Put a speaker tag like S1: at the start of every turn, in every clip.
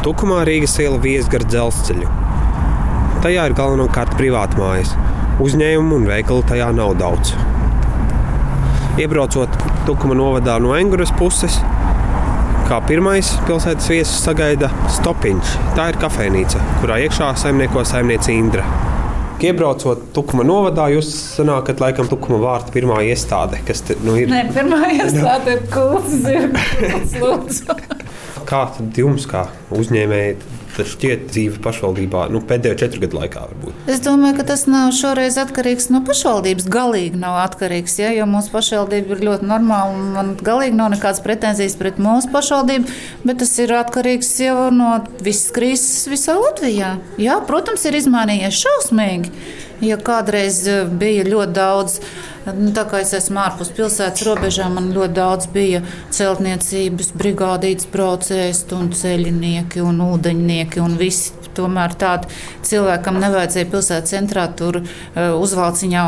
S1: Tukumā Rīgas iela vies gar dzelzceļu. Tajā ir galvenokārt privātmājas. Uzņēmumu un veikalu tajā nav daudz. Iebraucot Tukuma novadā no Enguras puses, kā pirmais pilsētas viesus sagaida Stopiņš. Tā ir kafejnīca, kurā iekšā saimnieko saimniece Indra. Iebraucot Tukuma novadā, jūs sanākat laikam Tukuma vārta pirmā iestāde, kas ir.
S2: Nē, pirmā iestāde ir Kults, lūdzu.
S1: Kā tad jums, kā uzņēmēji, šķiet dzīve pašvaldībā pēdējo 4 gadu laikā varbūt?
S2: Es domāju, ka tas nav šoreiz atkarīgs no pašvaldības. Galīgi nav atkarīgs, jo mūsu pašvaldība ir ļoti normāla. Man galīgi nav nekādas pretenzijas pret mūsu pašvaldību, bet tas ir atkarīgs jau no visas krīzes visā Latvijā. Jā, protams, ir izmainījies šausmīgi. Ja kādreiz bija ļoti daudz, tā kā es esmu ārpus pilsētas robežām, man ļoti daudz bija celtniecības brigādītes braucēji un ceļinieki un ūdeņnieki un visi. Tomēr tādi cilvēkam nevajadzēja pilsētas centrā tur uzvalciņā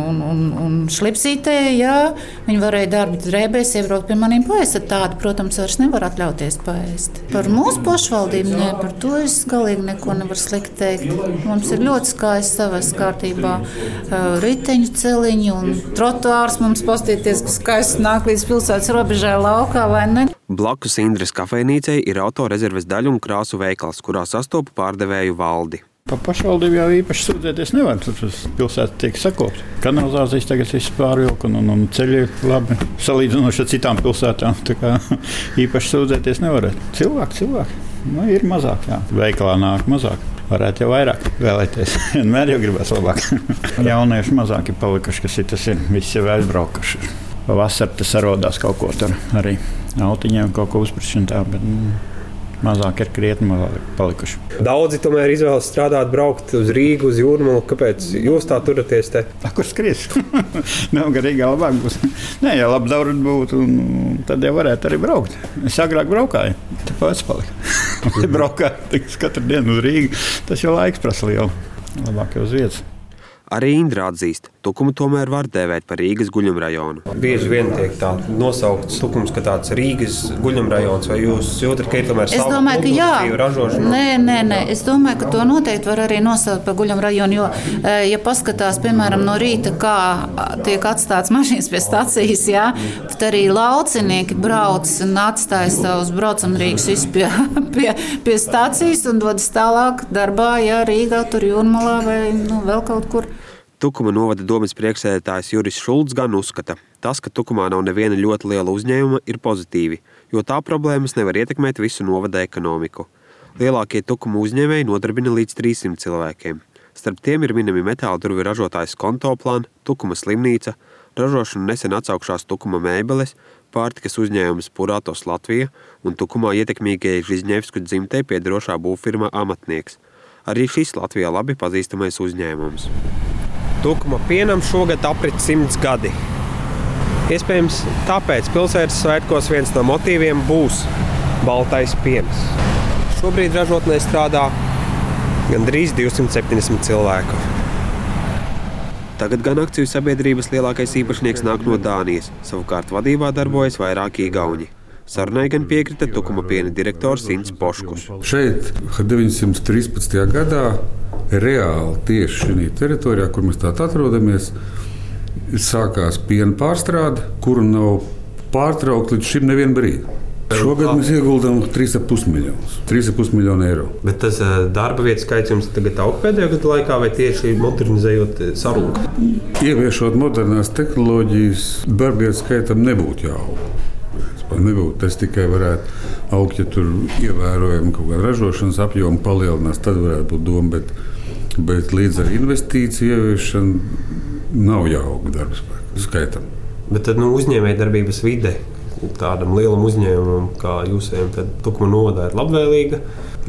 S2: un šlipsītē. Jā, viņi varēja darba drēbēs iebraukt pie maniem paēst. Tādi, protams, vairs nevar atļauties paēst. Par mūsu pašvaldību, par to es galīgi neko nevaru slikti teikt. Mums ir ļoti skaisti savas kārtībā riteņu celiņi un trotuārs mums pastīties, ka skaisti nāk līdz pilsētas robežai laukā, vai ne?
S1: Blakus Indras kafejnīcei ir autorezerves daļu un krāsu veikals, kurā sastopu pārdevēju Valdi.
S3: Par pašvaldību jau īpaši sūdzēties nevar. Tas pilsēta tiek sakopta. Kanalizācijas tagad viss pārvilka un ceļi labi salīdzinoši ar citām pilsētām. Tā kā īpaši sūdzēties nevar. Cilvēki. Ir mazāk, jā. Veikalā nāk mazāk. Varētu jau vairāk vēlēties. Vienmēr jau gribēs labāk. Jaunieši mazāk ir palikuši, kas tas ir. Visi jau aizbraukuši. Pavasarī tas arodās kaut ko tur arī autiņiem, kaut ko uzpirkšana tā, bet mazāk ir krietni palikuši. Daudzi tomēr izvēlas strādāt, braukt uz Rīgu, uz Jūrmalu. Kāpēc jūs tā turaties te? Kur skries? Nav garīgā labāk būs. Nē, ja labi daudz būtu, tad jau varētu arī braukt. Es agrāk braukāju, tāpēc paliku. Braukāju katru dienu uz Rīgu. Tas jau laiks prasa lielu. Labāk jau uz vietas.
S1: Arī Indra atzīst, Tukumu tomēr var dēvēt par Rīgas guļamrajonu. Bieži vien tiek tā nosaukts Tukums, ka tāds Rīgas guļamrajons, vai jūs jūtat, ka ir tomēr sava produktīva ražošana?
S2: Nē. Es domāju, ka to noteikti var arī nosaukt par guļamrajonu, jo, ja paskatās, piemēram, no rīta, kā tiek atstāts mašīnas pie stacijas, jā, tad arī laucinieki brauc un atstāja savus braucamrīgus pie stacijas un dodas tālāk darbā, ja Rīgā, tur Jūrmalā vai vēl kaut kur.
S1: Tukuma novada domes priekšsēdētājs Juris Šulcs gan uzskata, tas, ka Tukumā nav neviena ļoti liela uzņēmuma, ir pozitīvi, jo tā problēmas nevar ietekmēt visu novada ekonomiku. Lielākie Tukuma uzņēmēji nodarbina līdz 300 cilvēkiem. Starp tiem ir minami metāla durvju ražotājs Kontoplan, Tukuma slimnīca, ražošanu nesen atsaukšās Tukuma mēbeles, pārtikas uzņēmums Puratos Latvija un Tukumā ietekmīgie Žižņevsku dzimtei piederošā būvfirma Amatnieks. Arī šis Latvijā labi pazīstamais uzņēmums. Tukuma pienam šogad aprit 100 gadi. Iespējams, tāpēc pilsētas svētkos viens no motīviem būs baltais piens. Šobrīd ražotnē strādā gandrīz 270 cilvēku. Tagad gan akciju sabiedrības lielākais īpašnieks nāk no Dānijas, savukārt vadībā darbojas vairāki igauņi. Sarunai gan piekrita Tukuma piena direktors Ints Poškus.
S4: Šeit 913. gadā reāli tieši šī teritorijā, kur mēs tātad atrodamies, sākās piena pārstrāde, kuru nav pārtraukt līdz šim nevienu brīdi. Šogad mēs ieguldām 3,5 miljonus. 3,5 miljonu eiro.
S1: Bet tas darba vietas skaits jums tagad aug pēdējā gada laikā vai tieši modernizējot sarūku?
S4: Ieviešot modernās tehnoloģijas, darba vietas skaitam nebūtu jāaug. Tas tikai varētu augt, ja tur ievērojami kaut kāda ražošanas apjoma palielinās, tad varētu būt doma, bet līdz ar investīciju ieviešanu nav jāaug darba spēku skaitam.
S1: Bet tad uzņēmēja darbības vide tādam lielam uzņēmumam kā jūsējiem, tad Tukuma novadā ir labvēlīga?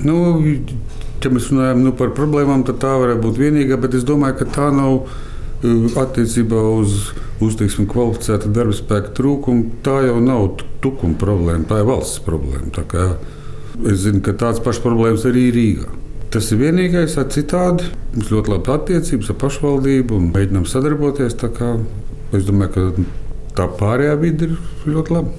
S4: Ja mēs runājam par problēmām, tad tā varētu būt vienīgā, bet es domāju, ka tā nav attiecībā uz kvalificēta darba spēka trūkumu. Tā jau nav Tukuma problēma, tā ir valsts problēma. Tā kā es zinu, ka tāds pašs problēmas arī Rīgā. Tas ir vienīgais, ar citādi mums ļoti labi attiecības ar pašvaldību un mēģinām sadarboties. Tā kā es domāju, ka tā pārējā vide ir ļoti laba.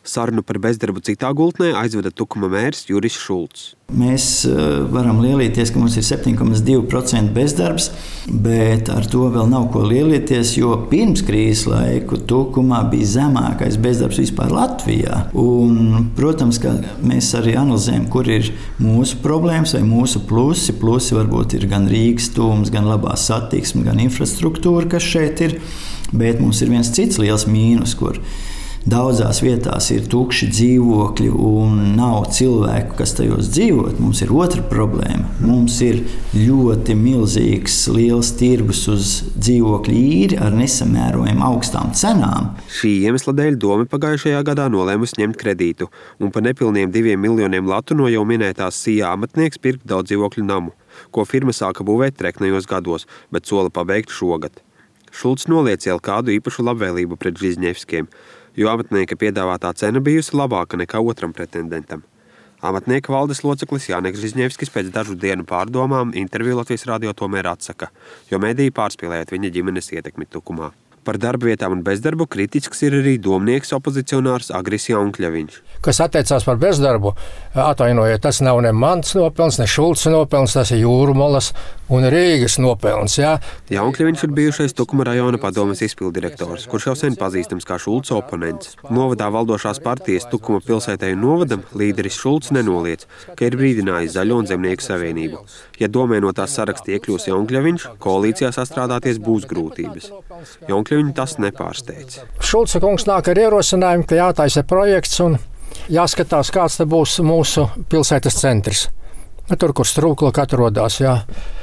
S1: Sarunu par bezdarbu citā gultnē aizveda Tukuma mērs Juris Šulcs.
S5: Mēs varam lielīties, ka mums ir 7,2% bezdarbs, bet ar to vēl nav ko lielīties, jo pirms krīzes laiku Tukumā bija zemākais bezdarbs vispār Latvijā. Un, protams, ka mēs arī analizējam, kur ir mūsu problēmas vai mūsu plusi. Plusi varbūt ir gan Rīgas tūms, gan labā satiksme, gan infrastruktūra, kas šeit ir, bet mums ir viens cits liels mīnus, kur daudzās vietās ir tukši dzīvokļi un nav cilvēku, kas tajos dzīvot. Mums ir otra problēma. Mums ir ļoti milzīgs, liels tirgus uz dzīvokļu īri ar nesamērojami augstām cenām.
S1: Šī iemesla dēļ Dome pagājušajā gadā nolēmusi ņemt kredītu un par nepilniem 2 miljoniem latu no jau minētās Sijā amatnieks pirkt daudz dzīvokļu namu, ko firma sāka būvēt treknajos gados, bet sola pabeigt šogad. Šulcs noliec jau kādu īpašu labvēlību pret Žižņevskiem, jo amatnieka piedāvātā cena bijusi labāka nekā otram pretendentam. Amatnieka valdes loceklis Jānis Žižņevskis pēc dažu dienu pārdomām interviju Latvijas radio tomēr atsaka, jo mediji pārspīlējot viņa ģimenes ietekmi Tukumā. Par darba vietām un bezdarbu kritisks ir arī domnieks opozicionārs Agris Jaunkļeviņš.
S6: Kas attiecās par bezdarbu, atvainojiet, tas nav ne mans nopelns, ne Šulca nopelns, tas ir Jūrmalas un Rīgas nopelns. Jā.
S1: Jaunkļeviņš ir bijušais Tukuma rajona padomes izpildirektors, kurš jau sen pazīstams kā Šulca oponents. Novadā valdošās partijas Tukuma pilsētai un novadam līderis Šulcs nenoliec, ka ir brīdinājis Zaļo un Zemnieku savienību. Ja domē no tās saraksta iekļūs Jaunkļeviņš, koalīcijā sastrādāties būs grūtības. Jaunkļeviņu tas nepārsteidz.
S6: Šulca kungs nāk ar ierosinājumu, ka jātaisa projekts un jāskatās, kāds te būs mūsu pilsētas centrs. Tur, kur Strūklaka atrodas, jā.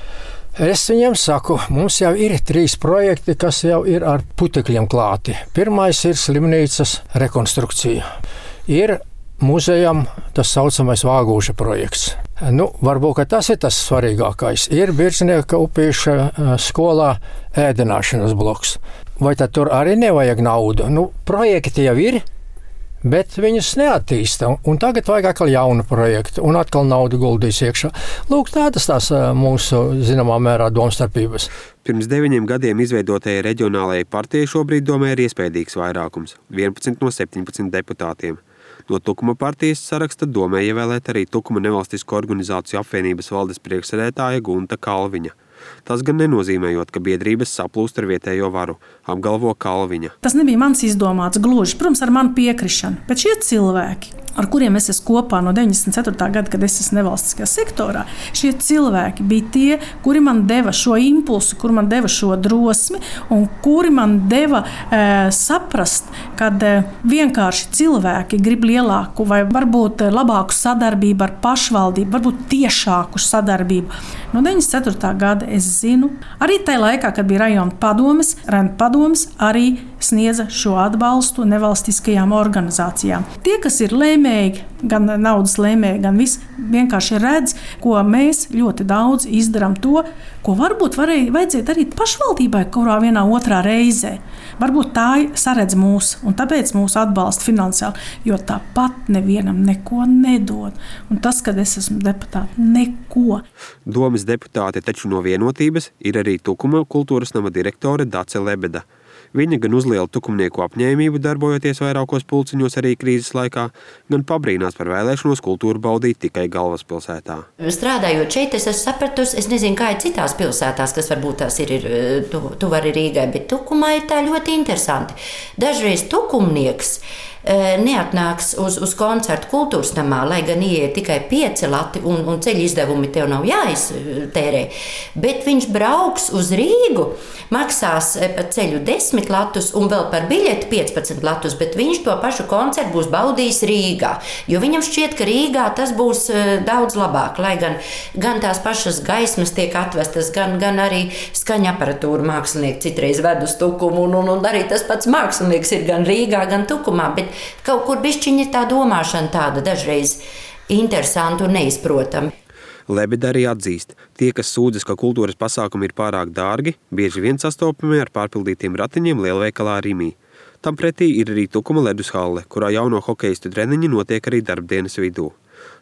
S6: Es viņiem saku, mums jau ir 3 projekti, kas jau ir ar putekļiem klāti. Pirmais ir slimnīcas rekonstrukcija. Ir muzejam tas saucamais Vāgūža projekts. Varbūt tas ir tas svarīgākais. Ir Birznieka upīša skolā ēdināšanas bloks. Vai tad tur arī nevajag naudu? Projekti jau ir, bet viņus neattīsta. Un tagad vajag atkal jaunu projektu un atkal naudu guldīs iekšā. Lūk, tādas tās mūsu zināmā mērā domstarpības.
S1: Pirms 9 gadiem izveidotajai reģionālajai partijai šobrīd domē ir iespējīgs vairākums – 11 no 17 deputātiem. No Tukuma partijas saraksta domē ievēlēt arī Tukuma nevalstisko organizāciju apvienības valdes priekšsēdētāja Gunta Kalviņa. Tas gan nenozīmējot, ka biedrības saplūst ar vietējo varu, apgalvo Kalviņa.
S7: Tas nebija mans izdomāts gluži, protams, ar manu piekrišanu, bet šie cilvēki, ar kuriem es esmu kopā no 94. gada, kad es esmu nevalstiskajā sektorā, šie cilvēki bija tie, kuri man deva šo impulsu, kuri man deva šo drosmi un kuri man deva saprast, kad vienkārši cilvēki grib lielāku vai varbūt labāku sadarbību ar pašvaldību, varbūt tiešāku sadarbību. No 94. gada es zinu, arī tajā laikā, kad bija rajona padomes, arī sniedza šo atbalstu nevalstiskajām organizācijām. Tie, kas ir lēmēji, gan naudas lēmēji, gan viss vienkārši redz, ko mēs ļoti daudz izdarām to, ko varbūt vajadzētu darīt pašvaldībai, kurā vienā otrā reizē. Varbūt tā saredz mūs, un tāpēc mūs atbalsta finansiāli, jo tāpat nevienam neko nedod. Un tas, kad es esmu deputāte, neko.
S1: Domes deputāte taču no Vienotības ir arī Tukuma kultūras nama direktore Dace Lebeda. Viņa gan uzliela tukumnieku apņēmību darbojoties vairākos pulciņos arī krīzes laikā, gan pabrīnās par vēlēšanos kultūru baudīt tikai galvaspilsētā.
S8: Strādājot šeit, es esmu sapratusi, es nezinu, kā ir citās pilsētās, kas varbūt tās ir tuvari Rīgai, bet Tukumā ir tā ļoti interesanti. Dažreiz tukumnieks neatnāks uz koncertu kultūras namā, lai gan ieiet tikai 5 lati un ceļu izdevumi tev nav jāiztērē, bet viņš brauks uz Rīgu, maksās par ceļu 10 latus un vēl par biļeti 15 latus, bet viņš to pašu koncertu būs baudījis Rīgā, jo viņam šķiet, ka Rīgā tas būs daudz labāk, lai gan tās pašas gaismas tiek atvestas, gan arī skaņa aparatūra mākslinieki citreiz ved uz Tukumu, un arī tas pats mākslinieks ir gan Rīgā, gan Tukumā, bet kaut kur bišķiņa tā domāšana tāda dažreiz interesanta un neizprotama.
S1: Lebeda arī atzīst, tie, kas sūdzas, ka kultūras pasākumi ir pārāk dārgi, bieži vien sastopami ar pārpildītiem ratiņiem lielveikalā Rimī. Tam pretī ir arī Tukuma ledushalle, kurā jauno hokeistu treniņi notiek arī darbdienas vidū.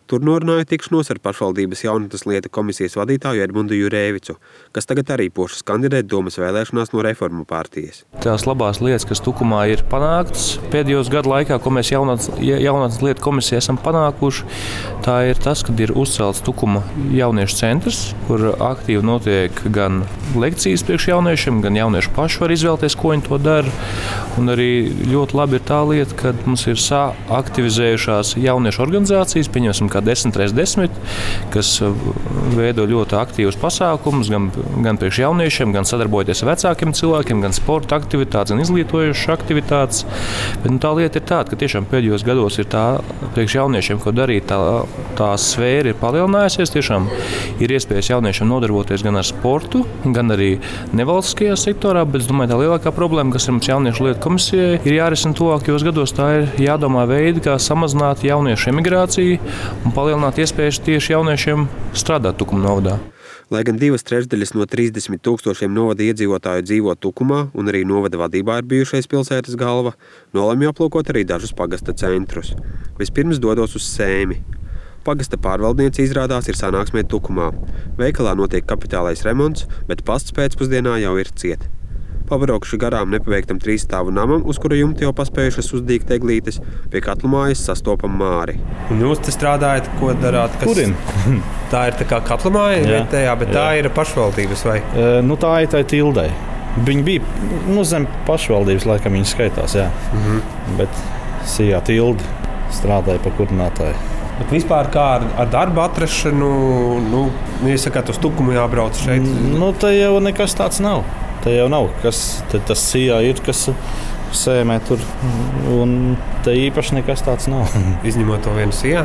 S1: Tur norunāja tikšanos ar pašvaldības jaunatnes lietu komisijas vadītāju Edmundu Jurēvicu, kas tagad arī pošas kandidēt domas vēlēšanās no Reformu partijas.
S9: Tās labās lietas, kas Tukumā ir panāktas pēdējos gadu laikā, ko mēs jaunatnes lietu komisijā esam panākuši, tā ir tas, kad ir uzcelts Tukuma jauniešu centrs, kur aktīvi notiek gan lekcijas priekš jauniešiem, gan jaunieši paši var izvēlēties, ko viņi to dara. Un arī ļoti labi ir tā lieta, ka mums ir aktivizējušās jauniešu organizācijas, pieņemsim, kā 10x10, kas veido ļoti aktīvus pasākumus, gan priekš jauniešiem, gan sadarbojoties ar vecākiem cilvēkiem, gan sporta aktivitātes, gan izglītojušas aktivitātes. Bet tā lieta ir tāda, ka tiešām pēdējos gados ir tā priekš jauniešiem, ko darīt, tā sfēra ir palielinājusies. Tiešām ir iespējas jauniešiem nodarboties gan ar sportu, gan arī nevalstiskajā sektorā, bet es domāju, tā lielākā problēma, kas ir mums jauniešu lietu komisijai, ir jārisina tuvākajos gados. Tā ir jādomā veidi, kā samazināt jauniešu emigrāciju un palielināt iespējas tieši jauniešiem strādāt Tukuma novadā.
S1: Lai gan 2/3 no 30 000 novada iedzīvotāju dzīvo Tukumā un arī novada vadībā ir bijušais pilsētas galva, nolemj aplūkot arī dažus pagasta centrus. Vispirms dodos uz Sēmi. Pagasta pārvaldniece izrādās ir sanāksmē Tukumā. Veikalā notiek kapitālais remonts, bet pasts pēcpusdienā jau ir ciet. Pabraukši garām nepaveiktam 3-stāvu namam, uz kura jumta jau paspējušas uzdīgt eglītes, pie katlu mājas sastopam Māri.
S10: Un jūs te strādājat, ko darāt?
S11: Kurin?
S10: Tā ir tā kā katla māja vietējā, bet tā ir pašvaldības vai?
S11: Tā ir tā Tildei. Viņi bija zem pašvaldības, laikam viņi skaitās, jā. Bet Sijā Tilde strādāja par kurinātāju.
S10: Bet vispār kā ar darbu atrašanu, jūs sakāt, uz Tukumu jābrauc šeit?
S11: Te jau nekas tāds nav. Te jau nav, kas tas Sijā ir, kas Sēmē tur, un te īpaši nekas tāds nav.
S10: Izņemot to vienu Sijā?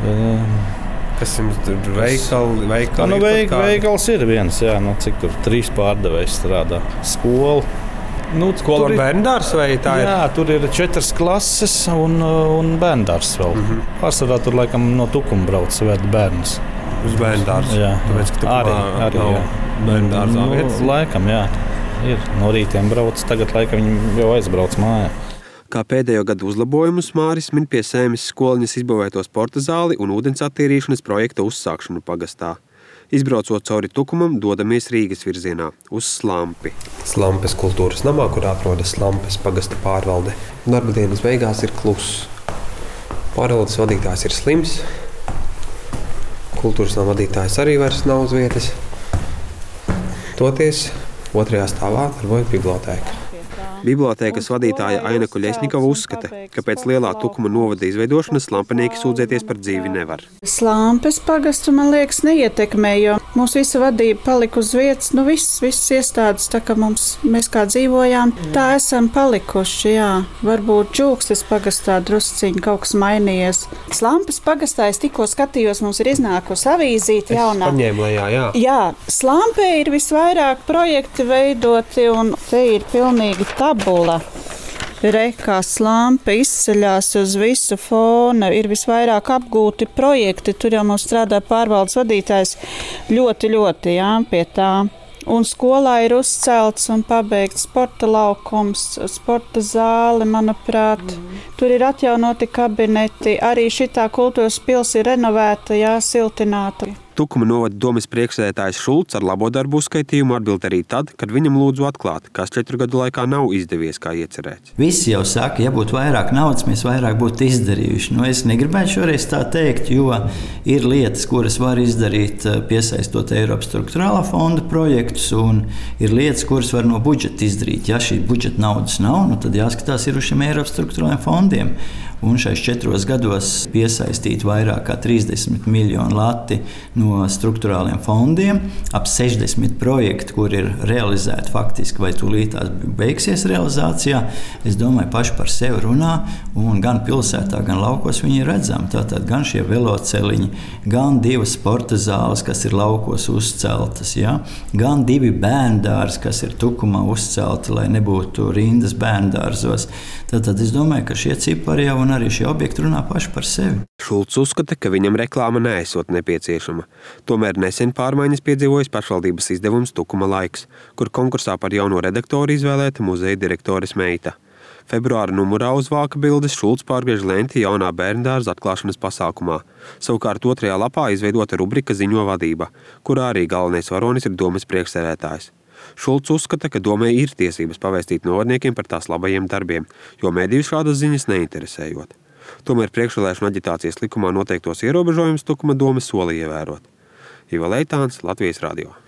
S10: Kas jums tur veikali?
S11: Veikals ir viens, jā, cik tur 3 pārdevējs strādā. Skola.
S10: Skola ar bērndārs vai tā ir?
S11: Jā, tur ir 4 klases un bērndārs vēl. Pārsvarā tur laikam no Tukuma brauc vērt bērnus.
S10: Uz bērndārs?
S11: Jā.
S10: Tāpēc, ka Tukumā
S11: nav
S10: bērndārzā vietas?
S11: Laikam, jā. Ir. No rītiem brauc, tagad laikam viņi jau aizbrauc mājā.
S1: Kā pēdējo gadu uzlabojumus Māris min pie Sēmes skoliņas izbūvēto sporta zāli un ūdens attīrīšanas projekta uzsākšanu pagastā. Izbraucot cauri Tukumam, dodamies Rīgas virzienā uz Slampi.
S10: Slampes kultūras namā, kur atrodas Slampes pagasta pārvalde. Darba dienas beigās ir kluss. Pārvaldes vadītājs ir slims. Kultūras nama vadītājs arī vairs nav uz vietas. Toties 2. stāvā darbojas bibliotēka.
S1: Bibliotēkas vadītāja Aina Kuļesņikova uzskata, ka pēc lielā Tukuma novada izveidošanas slampenieki sūdzēties par dzīvi nevar.
S12: Slampes pagastu, man liekas, neietekmē, jo mūsu visa vadība palika uz vietas. Visas iestādes, tā kā mēs kā dzīvojām, tā esam palikuši, jā. Varbūt Džūkstes pagastā drusciņi kaut kas mainījies. Slampes pagastā es tikko skatījos, mums ir iznākusi avīzīte jaunā.
S10: Es paņēmu lejā, jā.
S12: Jā, Slampē ir visvairāk projekti veidoti un te ir pilnīgi tabula. Rekā Slampe izceļās uz visu fona, ir visvairāk apgūti projekti, tur jau mums strādā pārvaldes vadītājs ļoti, jā, pie tā. Un skolā ir uzcelts un pabeigts sporta laukums, sporta zāle, manuprāt. Tur ir atjaunoti kabineti, arī šitā kultūras pils ir renovēta, jā, siltināta.
S1: Tukuma novada domes priekšsēdētājs Šulcs ar labo darbu uzskaitījumu atbild arī tad, kad viņam lūdzu atklāt, kas 4 gadu laikā nav izdevies kā iecerēts.
S5: Visi jau saka, ja būtu vairāk naudas, mēs vairāk būtu izdarījuši. Es negribētu šoreiz tā teikt, jo ir lietas, kuras var izdarīt, piesaistot Eiropas struktūrālā fonda projektus, un ir lietas, kuras var no budžeta izdarīt. Ja šī budžeta naudas nav, tad jāskatās ir uz šiem Eiropas struktūrālajiem fondiem. Un šais 4 gados piesaistīt vairāk kā 30 miljonu lati no struktūrāliem fondiem, ap 60 projekti, kur ir realizēti faktiski vai tūlītās beigsies realizācijā. Es domāju, paši par sevi runā, un gan pilsētā, gan laukos viņi ir redzami. Tātad gan šie veloceliņi, gan 2 sporta zāles, kas ir laukos uzceltas, ja? Gan 2 bērndārzi, kas ir Tukumā uzcelti, lai nebūtu rindas bērndārzos. Tātad es domāju, ka šie cipari jau un arī šie objekti runā paši par sevi.
S1: Šulcs uzskata, ka viņam reklāma neesot nepieciešama. Tomēr nesen pārmaiņas piedzīvojis pašvaldības izdevums Tukuma laiks, kur konkursā par jauno redaktoru izvēlēta muzeja direktores meita. Februāra numurā uz vāka bildes Šulcs pārgriež lenti jaunā bērndārza atklāšanas pasākumā. Savukārt 2. lapā izveidota rubrika Ziņo vadība, kurā arī galvenais varonis ir domes priekšsēdētājs. Šulcs uzskata, ka domē ir tiesības pavēstīt novadniekiem par tās labajiem darbiem, jo mediju šādas ziņas neinteresējot. Tomēr priekšvēlēšanu aģitācijas likumā noteiktos ierobežojumus Tukuma dome solīja ievērot. Iva Leitāns, Latvijas radio.